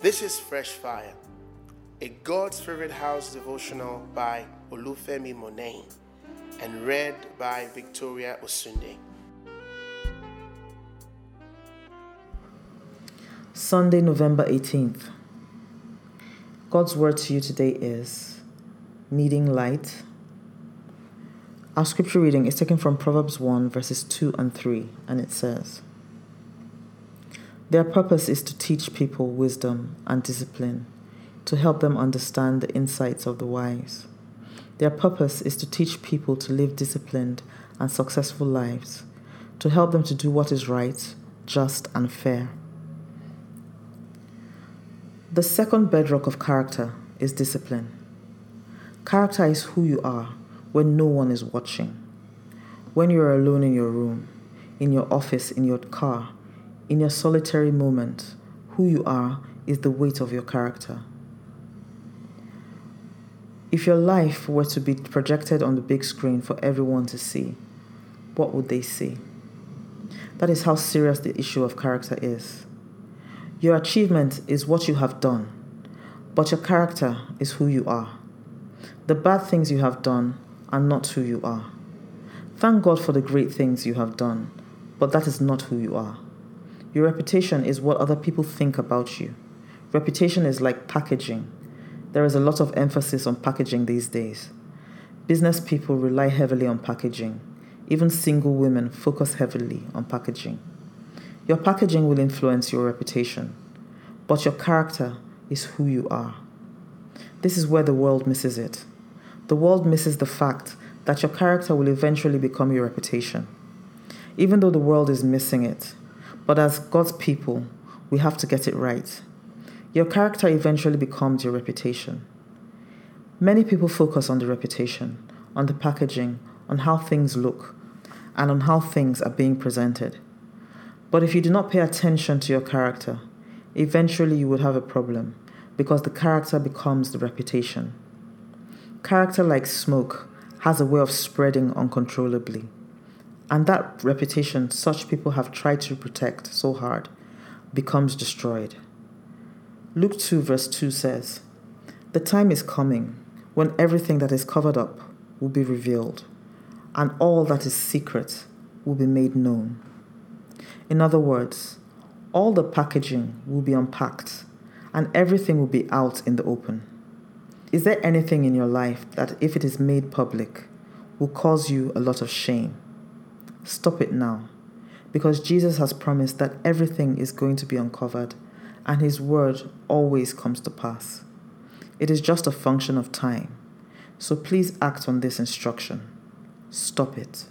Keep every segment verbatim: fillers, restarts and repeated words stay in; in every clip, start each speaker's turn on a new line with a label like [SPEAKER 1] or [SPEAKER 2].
[SPEAKER 1] This is Fresh Fire, a God's Favorite House devotional by Olufemi Monain and read by Victoria Osunde.
[SPEAKER 2] Sunday, November eighteenth. God's word to you today is needing light. Our scripture reading is taken from Proverbs one, verses two and three, and it says, "Their purpose is to teach people wisdom and discipline, to help them understand the insights of the wise. Their purpose is to teach people to live disciplined and successful lives, to help them to do what is right, just, and fair." The second bedrock of character is discipline. Character is who you are when no one is watching. When you are alone in your room, in your office, in your car, in your solitary moment, who you are is the weight of your character. If your life were to be projected on the big screen for everyone to see, what would they see? That is how serious the issue of character is. Your achievement is what you have done, but your character is who you are. The bad things you have done are not who you are. Thank God for the great things you have done, but that is not who you are. Your reputation is what other people think about you. Reputation is like packaging. There is a lot of emphasis on packaging these days. Business people rely heavily on packaging. Even single women focus heavily on packaging. Your packaging will influence your reputation, but your character is who you are. This is where the world misses it. The world misses the fact that your character will eventually become your reputation. Even though the world is missing it, but as God's people, we have to get it right. Your character eventually becomes your reputation. Many people focus on the reputation, on the packaging, on how things look, and on how things are being presented. But if you do not pay attention to your character, eventually you would have a problem because the character becomes the reputation. Character, like smoke, has a way of spreading uncontrollably. And that reputation such people have tried to protect so hard becomes destroyed. Luke two verse two says, "The time is coming when everything that is covered up will be revealed, and all that is secret will be made known." In other words, all the packaging will be unpacked and everything will be out in the open. Is there anything in your life that, if it is made public, will cause you a lot of shame? Stop it now, because Jesus has promised that everything is going to be uncovered and his word always comes to pass. It is just a function of time, so please act on this instruction. Stop it.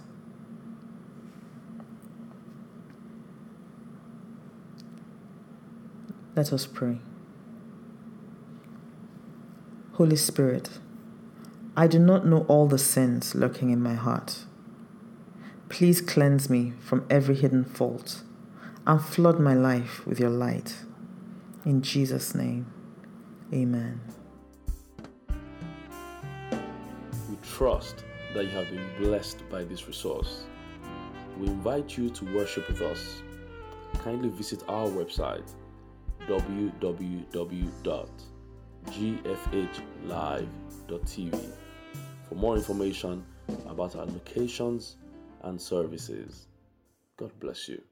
[SPEAKER 2] Let us pray. Holy Spirit, I do not know all the sins lurking in my heart. Please cleanse me from every hidden fault and flood my life with your light. In Jesus' name, amen.
[SPEAKER 3] We trust that you have been blessed by this resource. We invite you to worship with us. Kindly visit our website, w w w dot g f h live dot t v, for more information about our locations and services. God bless you.